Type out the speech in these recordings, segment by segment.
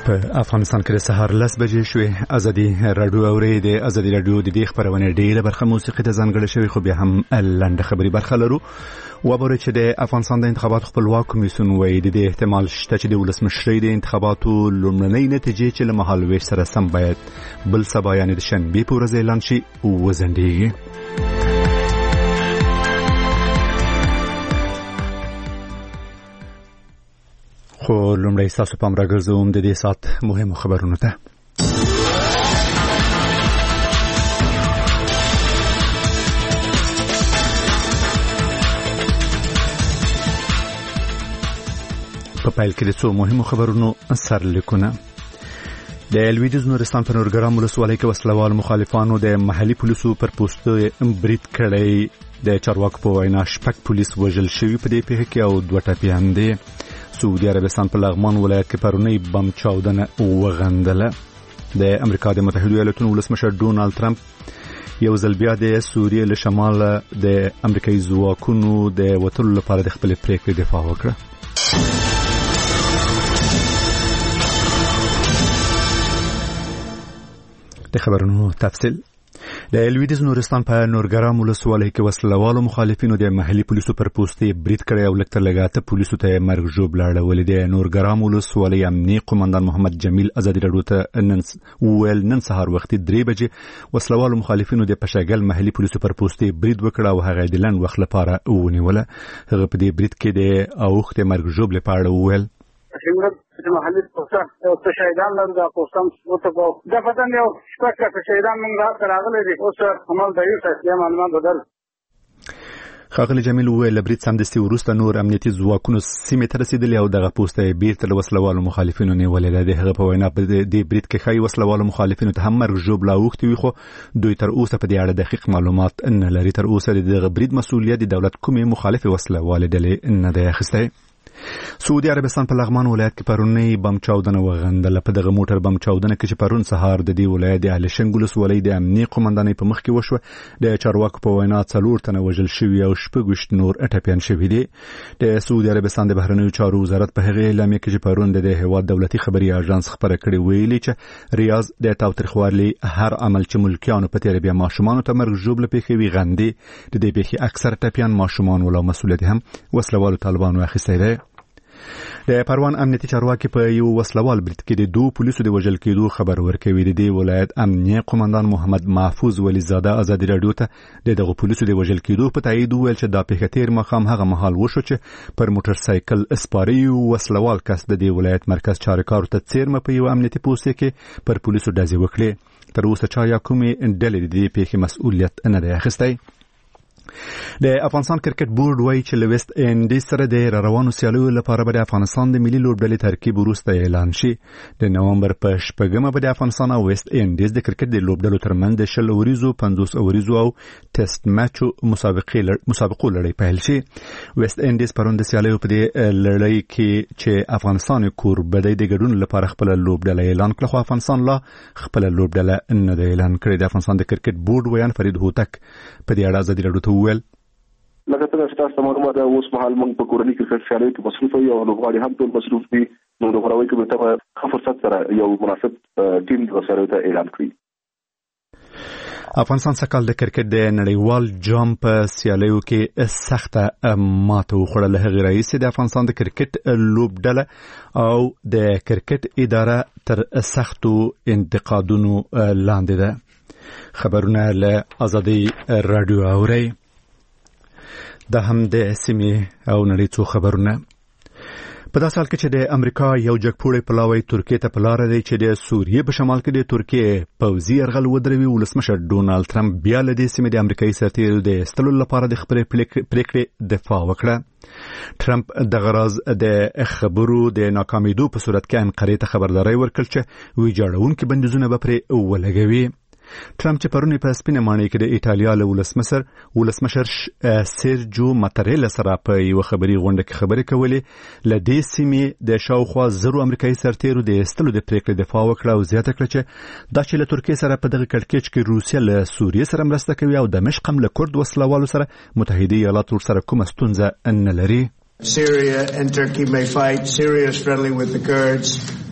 په افغانستان کې د سهار 10 بجې شوې. ازادي رادیو اوري د ازادي رادیو د دې خبرونه ډیره برخه موسیقي ته ځانګړې شوی، خو بیا هم لنډه خبري برخه لرو. وبره چې د افغانستان د انتخاباتو خپلواک کمیسیون وایي د احتمال شته چې د ولسمشرۍ د انتخاباتو لومړنۍ نتیجې چې له مهالویش سره سم باید بل سبا یعنې د شنبې په ورځ اعلان شي وځنډیږي. خو لومړی تاسو پام راګرځوم د دې سات مهمو خبرونو ته. په پیل کې د څو مهمو خبرونو سرلیکونه. د لویدیځ نورستان په نورګرام ولسوالۍ کې وسلوال مخالفانو د محلي پولیسو پر پوسټ برید کړی. د چارواکو په وینا شپږ پولیس وژل شوي په دې پیښه کې او 2 ټپیان دي. سعودي عربستان په لغمان ولایت کې پرونی بم چاودنه وغندله. د امریکا د متحده ایالاتونو ولسمشر ډونالد ترامپ یو ځل بیا د سوریې له شمال د امریکایي ځواکونو د وټلو لپاره د خپل پریکړې دفاع وکړه. د خبرونو تفصیل. د لویدیځ نورستان په نورګرام ولسوالۍ کې وسلوالو مخالفینو د محلي پولیسو پر پوسټ برید کړی او لکه لګاته پولیسو ته مرګ ژوبله اړولې. د نورګرام ولسوالۍ امنیي قومندان محمد جمیل ازادي رادیو ته نن سهار وختي 3 بجې وسلوالو مخالفینو د پشاګل محلي پولیسو پر پوسټ برید وکړ او هغه د لن وخت لپاره ونیوله. هغه په دې برید کې د اوخت مرګ ژوبله په اړه وویل چې محلي پوسټ او شهیدان لري دا پوسټم وته دا پتن یو شپږ شهیدان موږ راغلي دي اوس عمل دی چې معلومات بدل. خاغلی جمیل وویل برید سمدستي وروسته نور امنیتي ځواکونو سیمې ته رسیدلي او دغه پوسټ بیرته له وسلوالو مخالفینو نیولې ده. هغه په وینا په دې برید کې ښایي وسلوالو مخالفینو ته هم مرګ ژوبله اوښتي وي، خو دوی تر اوسه په دې اړه دقیق معلومات نه لري. تر اوسه د دغه برید مسؤلیت د دولت کومې مخالفې وسلوالې ډلې نه دی اخیستی. سعودي عربستان په لغمان ولایت کې پرونی بم چاودنه وغندله. په دغه موټر بم چاودنه کې چې پرون سهار د دې ولایت د اهل شنګ ولسوالۍ د امنیي قومندانۍ په مخ کې وشوه. د چارواکو په وینا 4 تنه وژل شوي او 26 نور ټپیان شوي دي. د سعودي عربستان د بهرنیو چارو وزارت په هغه اعلامیه کې چې پرون د هیواد دولتي خبري اژانس خبره کړې ویلي چې ریاض د تاوتریخوالي هر عمل چې ملکیانو په تیر بیا ماشومان ته مرګ ژوبله پیښوي غندي. د دې پیښې اکثر ټپیان ماشومان ولا مسؤلیت هم وسلوالو طالبانو اخیستی دی. د پروان امنیتي چارواکي په یو وسلوال برید کې د 2 پولیسو د وژل کېدو خبر ورکوي. د دې ولایت امنیه قومندان محمد محفوظ ولیزاده ازادي رادیو ته دغه پولیسو د وژل کېدو په تایید ویل چې دا پیښه تیر مخام هغه مهال وشو چې پر موټر سایکل اسپاري وسلوال کس د دې ولایت مرکز چارکارو ته څیرمه په یو امنیتي پوسټ کې پر پولیسو ډزې وکړي. تر اوسه چا یا کومې ډلې د دې پیښې مسؤلیت نه دی اخیستی. د افغانستان کرکټ بورډ وایي چې له ویسټ انډیز سره د روانو سیالیو لپاره به د افغانستان د ملي لوبډلې ترکیب وروسته اعلان شي. د نومبر په 8مه به د افغانستان او ویسټ انډیز د کرکټ د لوبډلو ترمنځ د 10 اوریزو 50 اوریزو او ټیسټ میچ مسابقو لړۍ پیل شي. ویسټ انډیز پرون د سیالیو په دې لړۍ کې چې افغانستان کوربه دی د ګډون لپاره خپل لوبډله اعلان کړه، خو افغانستان لا خپل لوبډله نه دی اعلان کړی. د افغانستان د کرکټ بورډ ویان فرید هوتک په دې اړه ازادي رادیو ته وویل لکه څنګه چې تاسو معلومات ده اوس مهال موږ په کورنۍ کرکټ سیالیو کې مصروف یو او لوبغاړي هم ټول مصروف دي. نو د غوړوي کې به ته فرصت سره یو مناسب ټیم د سره ته اعلان کړی. افغانستان سکهال د کرکټ د نړیوال جام په سیالیو کې سخته ماته وخوړه. هغه رئیس د افغانستان د کرکټ لوبډله او د کرکټ اداره تر سختو انتقادونو لاندې ده. خبرونه له ازادي رادیو اوري. دا هم د سیمې او نړۍ څو خبرونه. په داسې حال کې چې د امریکا یو جګپوړی پلاوی ترکیه ته په لاره دی چې د سوریې په شمال کې د ترکیه پوځي یرغل ودروي. ولسمشر ډونالد ترامپ بیا له دې سیمې د امریکایي سرتیرو د ایستلو لپاره د خپلې پریکړې دفاع وکړه. ترامپ دغه راز د خبرو د ناکامیدو په صورت کې انقرې ته خبرداري ورکړ چې ویجاړونکي بندیزونه به پرې ولګوي. ترامپ چې پرونی په سپینه ماڼۍ کې د ایټالیا له ولسمشر سیرجو ماتریلا سره په یو خبري غونډه کې خبرې کولې، له دې سیمې د شاوخوا 0 امریکایي سرتیرو د ایستلو د پریکړې دفاع وکړه او زیاته کړه چې دا چې له ترکیې سره په دغه کړکېچ کې روسیا له سوریې سره مرسته کوي او دمشق هم له کورد وسلوالو سره متحده ایالات ورسره کومه ستونزه نه لري. Syria and Turkey may fight. Syria is friendly with the Kurds.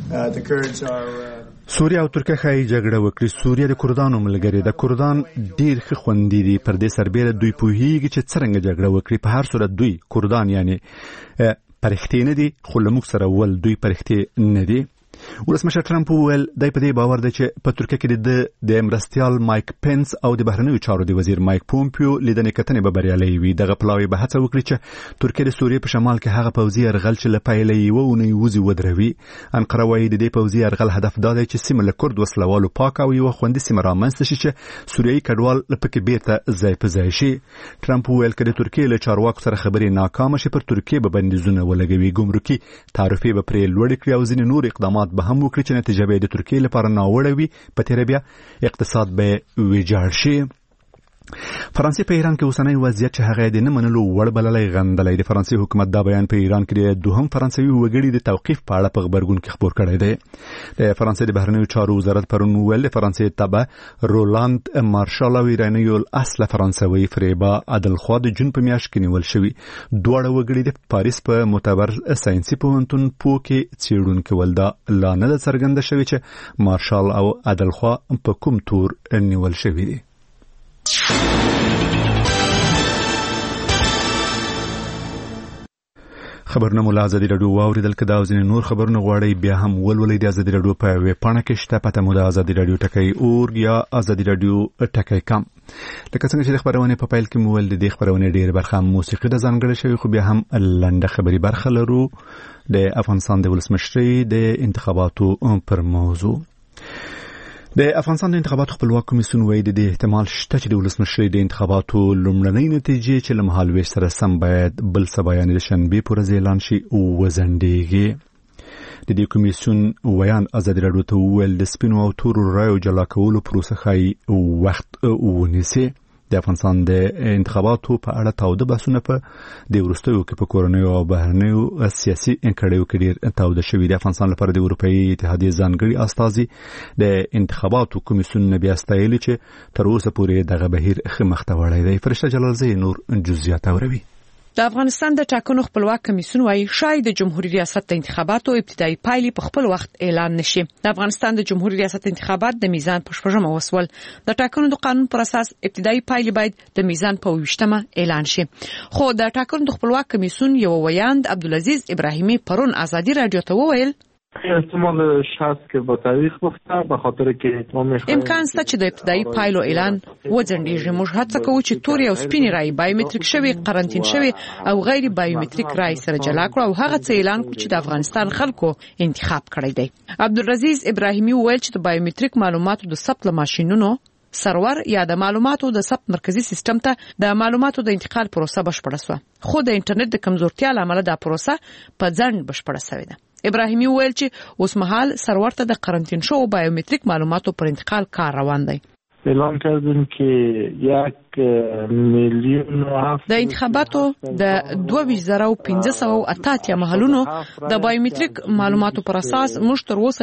سوریه او ترکیه خای جګړه وکړي. سوریه د کردانو ملګری ده. کردان ډیر ښه خوندي دي. پر دې سربېره دوی پوهیږي چې څنګه جګړه وکړي. په هر صورت دوی کردان یعنی پرختي نه دي، خو له موږ سره ول دوی پرختي نه دي. ولسمشر ټرمپ وویل دی په دې باور دی چې په ترکیه کې د مرستیال مایک پنس او د بهرنیو چارو د وزیر مایک پومپیو لیدنې کتنې به بریالۍ وي. دغه پلاوی به هڅه وکړي چې ترکیه د سوریې په شمال کې هغه پوځي یرغل چې له پیله یې ونې وځي ودروي. انقره وایي د دې پوځي یرغل هدف دا دی چې سیمه له کرد وسلوالو پاک او یوه خوندي سیمه رامنځته شي چې سوریایي کډوال پکې بیرته ځای په ځای شي. ټرمپ وویل که د ترکیې له چارواکو سره خبرې ناکامه شي پر ترکیې به بندیزونه ولګوي. ګمرکي تعرفې به پرې لوړې کړي او ځینې نور اقدامات به هم وکړي چې نتیجه به د ترکیې لپاره ناوړه وي. په تیره بیا اقتصاد به ویجاړ شي. فرانسې په ایران کې اوسنی وضعیت چې هغه د نه منلو وړ بللی غندلی. د فرانسې حکومت دا بیان په ایران کې د دوهم فرانسوي وګړي د توقیف په اړه په غبرګون کې خپور کړی دی. د فرانسې د بهرنیو چارو وزارت پرون وویل د فرانسې تابع رولاند مارشال او ایرانیو الاصله فرانسوي فریبا عدلخوا د جون په میاشت کې نیول شوي. دواړه وګړي د پاریس په معتبر ساینسي پوهنتون پوه کې څېړونکي ول. دا لا نه ده څرګنده شوې چې مارشال او عدلخوا په کوم تور نیول شوي دي. خبرونه مو له ازادي راډیو واوریدل. که دا او ځینې نور خبرونه غواړئ بیا هم ولولئ د ازادي راډیو په ویبپاڼه کې شته. پته مو د ازادي راډیو ټکی اورګ یا ازادي راډیو ټکی کام. لکه څنګه چې د خبرونې په پیل کې مو ویل د دې خبرونې ډېره برخه موسیقي ده ځانګړې شوې، خو بیا هم لنډه خبري برخه لرو د افغانستان د ولسمشرۍ د انتخاباتو پر موضوع. د افغانستان د انتخاباتو خپلواک کمیسیون وایي د دې احتمال شته چې د ولسمشرۍ د انتخاباتو لومړنۍ نتیجې چې له مهالوېش سره سم باید بل سبا یعنې د شنبې په ورځ اعلان شي وځنډېږي. د دې کمیسیون ویان ازادي راډیو ته وویل د سپینو او تورو رایو جلا کولو پروسه ښایي وخت ونیسي. د افغانستان د انتخاباتو په اړه تاوده بحثونه په د وروستیو کې په کورنیو او بهرنیو سیاسي کړیو کې ډېر تاوده شوي. د افغانستان لپاره د اروپایي اتحادیې ځانګړي استازي د انتخاباتو کمیسیون نه بیا ستایلي چې تر اوسه پورې دغه بهیر ښه مخته وړی دی. فرشته جلالزی نور جزئیات اوروي. د افغانستان د ټاکنو خپلواک کمیسیون وايي شاید د جمهوریت ریاست د انتخاباتو ابتدایي پایلې په خپل وخت اعلان نشي. د افغانستان د جمهوریت ریاست انتخابات د میزان په 8مه وسول. د ټاکنو د قانون پر اساس ابتدایي پایلې باید د میزان په 20مه اعلان شي. خو د ټاکنو د خپلواک کمیسیون یو ویاند عبدالعزیز ابراهیمی پرون ازادي رادیو ته وویل احتمال هست که با تاریخ گفتم به خاطر که امکان شته چې د ابتدایي پایلو اعلان وځنډیږي. موږ هڅه کوو چې توري او سپینې رای بایومټریک شوی، قرنطین شوی او غیر بایومټریک رای سره جلا کړو او هغه څه اعلان کړو چې د افغانستان خلکو انتخاب کړی دی. عبدالعزیز ابراهیمی وویل چې د بایومټریک معلوماتو د ثبت ماشینونو سرور یا د معلوماتو د ثبت مرکزی سیستم ته د معلوماتو د انتقال پروسه بشپړه شوه، خو د انټرنیټ د کمزورتیا لامل دا پروسه په ځنډ بشپړه شوې ده. ابراهیمی وویل چې اوس مهال سرور ته د قرنطین شو بایومټریک معلوماتو پر انتقال کار روان دی. اعلان کردیم که 1,700,000 د انتخاباتو د 22,580 محلونو د بایومټریک معلوماتو پر اساس موږ تر اوسه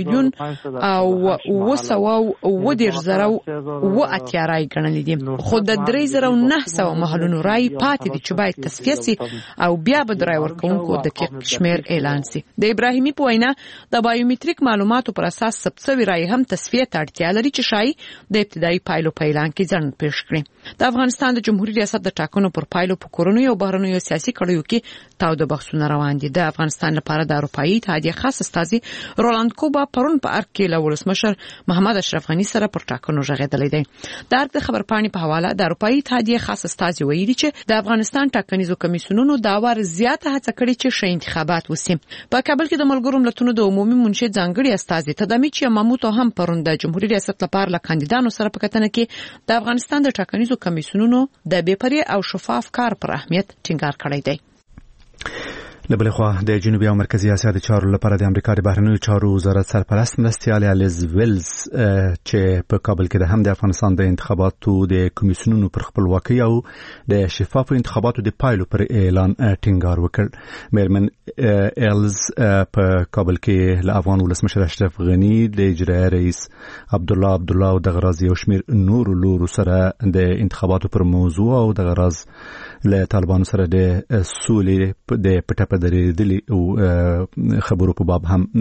1,910,000 رای ګڼلې دي، خو د 3,900 محلونو رای پاتې دي چې باید تصفیه شي او بیا به د رای ورکوونکو دقیق شمیر اعلان شي. د ابراهیمی په وینا د بایومټریک معلوماتو پر اساس ثبت شوی رای هم تصفیه ته اړتیا لري چې شای د ابتدایي پایلو په اعلان کې ځنډ پېښ کړي. د افغانستان د جمهوریت ریاست د ټاکنو پر پایلو په کورنیو او بهرنیو سیاسي کړیو کې تاوده بحثونه روان دي. د افغانستان لپاره د اروپایي اتحادیې خاص استازي رولاند کوبا پرون په ارګ کې له ولسمشر محمد اشرف غني سره پر ټاکنو ژغېدلی دی. د ارګ د خبرپاڼې په حواله د اروپایي اتحادیې خاص استازي ویلي چې د افغانستان ټاکنیزو کمیسیونونو دا وار زیاته هڅه کړې چې ښه انتخابات وشي. په کابل کې د ملګرو ملتونو د عمومي منشي ځانګړي استازي تدامیچ یاماموتو هم پرون د جمهوریت ریاست لپاره له کاندیدانو سره په کتنه کې د افغانستان د ټاکنیزو کمیسیونونو د بې پرې او شفاف کار پر اهمیت ټینګار کړی دی. لبل خو د جنوبي او مرکزی اسیا د چارو لپاره د امریکا د بهرنیو چارو وزارت سرپرست مرستیال الیز ویلز چې په کابل کې د هم د افغانستان د انتخاباتو د کمیسیونونو پر خپلواکۍ او د شفافو انتخاباتو د پایلو پر اعلان ټینګار وکړ. میرمن ایلز په کابل کې له افغان ولسمشر اشرف غنی د اجرایي رئیس عبدالله او د غراز یو شمیر نور لورو سره د انتخاباتو پر موضوع او د غراز له طالبانو سره د سولې د پټه درېدلې او خبرو په باب هم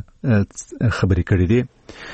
خبرې کړې دي.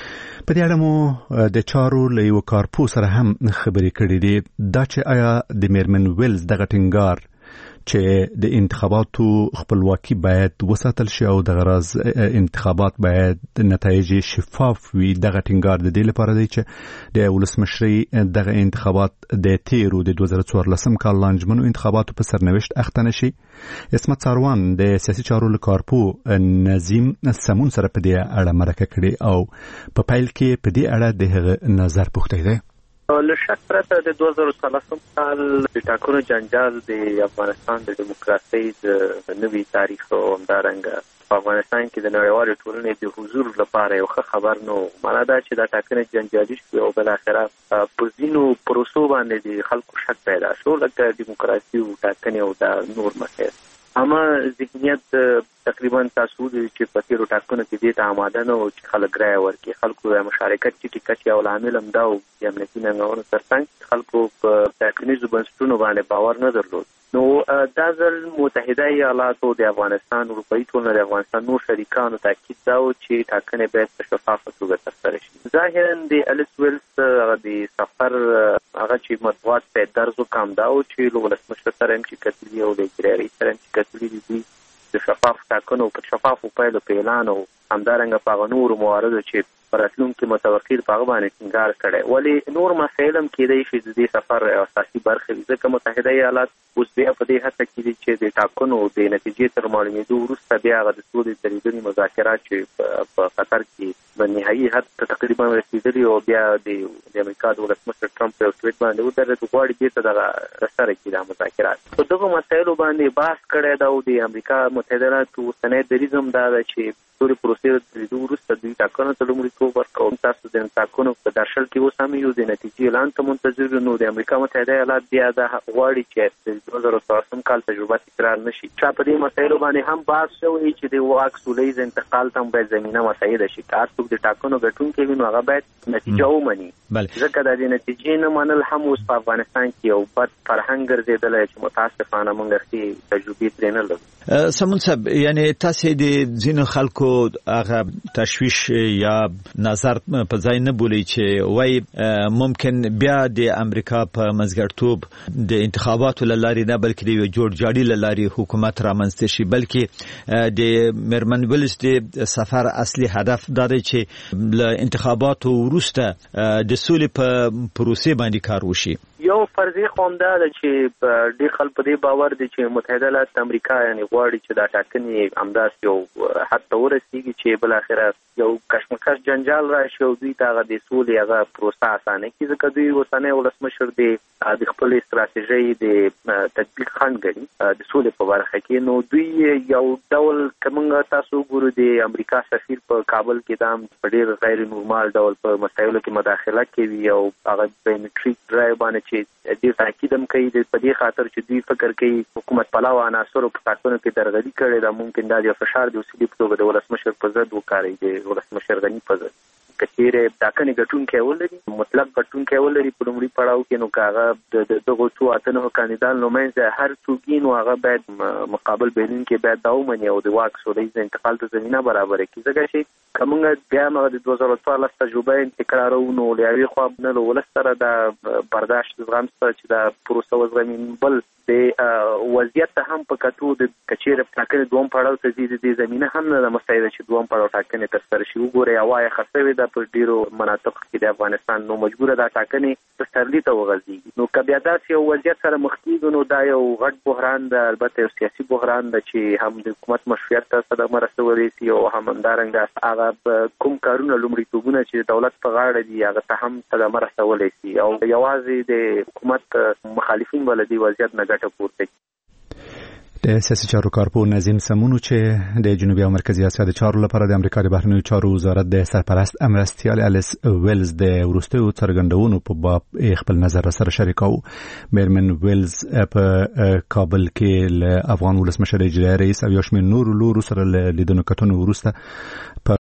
په دې اړه مو د چارو له یو کارپو سره هم خبرې کړې دي دا چې آیا د میرمن ویلز دغه ټینګار چې د انتخاباتو خپلواکي باید وساتل شي او د غرض انتخابات باید نتایج شفاف وي دغه ټینګار د دې لپاره دی چې د ولسمشرۍ دغه انتخابات د تیرو د 2014 کال لانجمنو انتخاباتو په سرنوشت اخته نشي. اسمت ساروان د سیاسي چارو له کارپو نظیم سمون سره په دې اړه مرکه کړې او په پیل کې په دې اړه د نظر پوښتنه دی. له شک پرته د 2013 کال د ټاکنو جنجال د افغانستان د دیموکراسۍ د نوي تاریخ او همدارنګه په افغانستان کې د نړیوالې ټولنې د حضور لپاره یو ښه خبر نو معنا دا چې دا ټاکنې جنجالي شوې او بالاخره په ځینو پروسو باندې د خلکو شک پیدا شو لکه دیموکراسي او ټاکنې او دا نور مسایل. اما ذهنیت تقریبا تاسو چې په تیرو ټاکنو کې دې ته آماده نه و چې خلک رایه ورکړي. خلکو د مشارکت ټیکټ یو لامل هم دا و د امنیتي ننګونو ترڅنګ خلکو په ټاکنیزو بنسټونو باندې باور نه درلود. نو دا ځل متحده ایالاتو د افغانستان اروپایي ټولنه د افغانستان نور شریکانو تاکید دا و چې ټاکنې باید په شفافه توګه ترسره شي. ظاهرا د الیس ویلز د سفر هغه چې مطبوعات په درز وکړ دا و چې له ولسمشر سره هم چې کتلي او د اجرایي رئیس سره هم چې کتلي دي د شفاف ټاکنو په شفافو پایلو په اعلان او همدارنګه په هغه نورو مواردو چې په راتلونکي متوقع په هغه باندې ټینګار کړی. ولې نور مسایل هم کېدای شي د دې سفر اساسي برخه وي ځکه متحده ایالات اوس بیا په دې هڅه کې دي چې د ټاکنو د نتیجې تر معلومېدو وروسته بیا هغه د سولې درېدلي مذاکرات چې په قطر کې په نهایي حد ته تقریبا رسېدلي او بیا د امریکا د ولسمشر ټرمپ په ټویټ باندې ودرېد غواړي بېرته دغه سره کړي دا مذاکرات. په دغو مسایلو باندې بحث کړی دا او د امریکا متحده ایالاتو اوسنی دریځ هم دا ده چې ټولې پروسې د وروسته دوی ټاکنو ته لومړیتوب ورکوي. تاسو د ټاکنو په درشل کې اوس هم یو د نتیجې اعلان ته منتظر یو. نو د امریکا متحده ایالات بیا دا غواړي چې د 2014 کال تجربه تکرار نشي. چې په دې مسایلو باندې هم بحث شوی چې د واک سولهییز انتقال ته باید زمینه مساعده شي. که څوک د ټاکنو ګټونکی وي نو هغه باید نتیجه ومني. ځکه د دې نتیجې نه منل هم اوس په افغانستان کې یو بد فرهنګ ګرځېدلی چې متاسفانه موږ ښې تجربې ترې نه لرو. سمون صاحب یعنی تاسو د ځینو خلکو هغه تشویش یا نظر په ځای نه بولی چې وای ممکن بیا د امریکا په منځګړیتوب د انتخاباتو لاري نه بلکې د جوړ جاړي لاري حکومت رامنځته شي بلکې د میرمن ویلز د سفر اصلي هدف دا دی چې له انتخاباتو وروسته د سولې په پروسې باندې کار وشي. یو فرضي قوم دا چې ډېر خلک په دې باور دي چې متحده ایالات امریکا یعنی غواړي چې دا ټاکنې همداسې یو حد ته ورسېږي چې بالاخره یو کشمکش جنجال راشي او دوی ته هغه د سولې هغه پروسه اسانه کړي ځکه دوی اوسنی ولسمشر د خپلې ستراتیژۍ د تطبیق خنډ ګڼي د سولې په برخه کې. نو دوی یو ډول که موږ تاسو وګورو د امریکا سفیر په کابل کې دا په ډېر غیر نورمال ډول په مسایلو کې مداخله کوي او هغه بایومټریک ډرایو باندې چې دې تاکید هم کوي په دې خاطر چې دوی فکر کوي حکومت پلاو عناصرو په ټاکنو کې درغلي کړې ده. ممکن دا د فشار د وسیلې په توګه د ولسمشر په ضد وکاري د ولسمشر غني په ضد کچېره ټاکنې ګټونکي ولري مطلق ګټونکي ولري په لومړي پړاو کې نو کاغه دغه څو اتنه کاندیدان نومینځه هر څوک نو هغه باید مقابل بینون کې باید داومني او د واک سولهییز انتقال ته زمينه برابر کړي ځکه چې کومه بیا موږ د 2014 تجربه تکرارو نو لوي خو نه ولستره د برداشت زغم سره چې دا پروسه وزغمین بل د وضعیت هم په کتو د کچېره ټاکنې دوم پړاو ته زیاده د زمينه هم نه مسایده چې دوم پړاو ټاکنې تر سره شي. وګوره هواي خاصوي د په ډیرو مناطق کې د افغانستان نو مجبوره دا ټاکنې تسرلی ته وغځي. نو کبیا داسې یو وضعیت سره مخ کیږي نو دا یو غټ بحران ده البته یو سیاسي بحران ده چې هم د حکومت مشروعیت ته صدمه رسولې سي او هم همدارنګه هغه کوم کارونه لومړیتوبونه چې دولت په غاړه دي هغه ته هم صدمه رسولې سي او یوازې د حکومت مخالفین ولدي وضعیت نه ګټه پورته. د سیاسي چارو کارپو نظیم سمونو چې د جنوبي او مرکزي اسیا د چارو لپاره د امریکا د بهرنیو چارو وزارت د سرپرست امرستیال الیس ویلز د ورستیو څرګندونو په باب خپل نظر سره شریکاو. بیرمن ویلز په کابل کې له افغان ولسمشر اجرایي رئیس او یو شمېر نورو لورو سره لیدنو کتنو ورسته